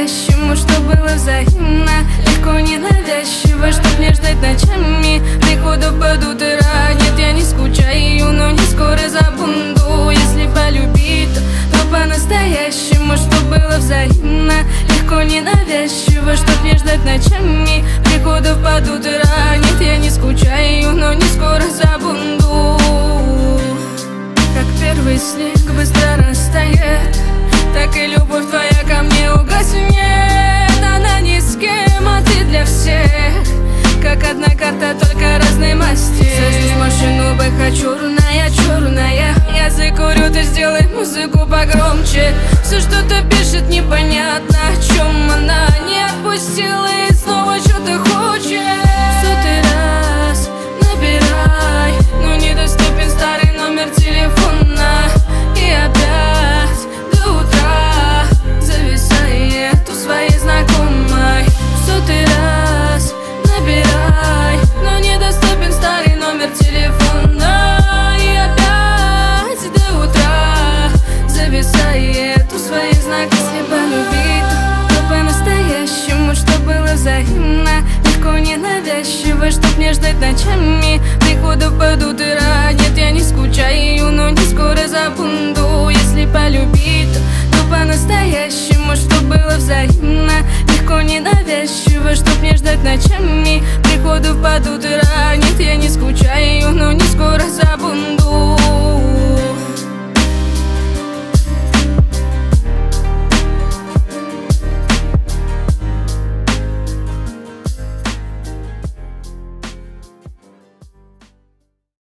по-настоящему, что было взаимно, легко, ненавязчиво, чтоб не ждать ночами прихода под утро. Нет, я не скучаю, но не скоро забуду. Если полюбить, то по-настоящему, что было взаимно, легко, ненавязчиво, чтоб не ждать ночами прихода под утро. Нет, я не скучаю, но не скоро забуду. Как первый снег быстро растает, так и любовь твоя ко мне угаснет. Она ни с кем, а ты для всех, как одна карта, только разной масти. Сажусь в машину, БХ черная, черная. Я закурю, ты сделай музыку погромче. Все что-то пишет, непонятно, о чем она. Не отпустила и снова что-то хочет. Сотый раз набирай, но недоступен старый номер телефона. И опять до утра зависает у своей знакомой. Сотый раз набирай, но недоступен старый номер телефона. И опять до утра зависает у своей знакомой. Если полюбить, то по-настоящему, что было взаимно, легко, ненавязчиво, чтоб не ждать ночами прихода под утро. Нет, я не скучаю, но не скоро забуду. Если полюбить, то по-настоящему, что было взаимно, легко, ненавязчиво, чтоб не ждать ночами прихода под утро. Нет, я не скучаю, но не скоро забуду.